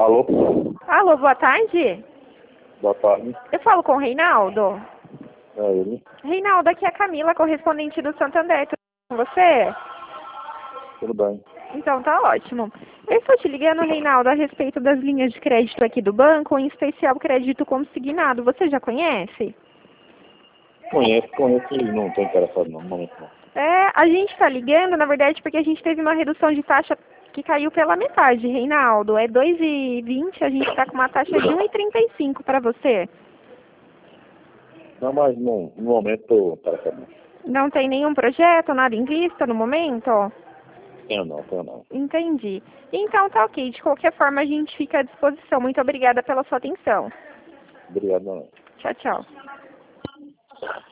Alô? Alô, boa tarde. Boa tarde. Eu falo com o Reinaldo. É ele? Reinaldo, aqui é a Camila, correspondente do Santander. Tudo bem com você? Tudo bem. Então tá ótimo. Eu estou te ligando, Reinaldo, a respeito das linhas de crédito aqui do banco, em especial crédito consignado. Você já conhece? Conheço e não estou interessado não. Não. A gente está ligando, na verdade, porque a gente teve uma redução de taxa que caiu pela metade, Reinaldo. É 2,20, a gente está com uma taxa de 1,35 para você. Não, mas no momento estou interessado não. Não tem nenhum projeto, nada em vista no momento? Tenho não. Entendi. Então tá ok. De qualquer forma, a gente fica à disposição. Muito obrigada pela sua atenção. Obrigado, não. Tchau, tchau.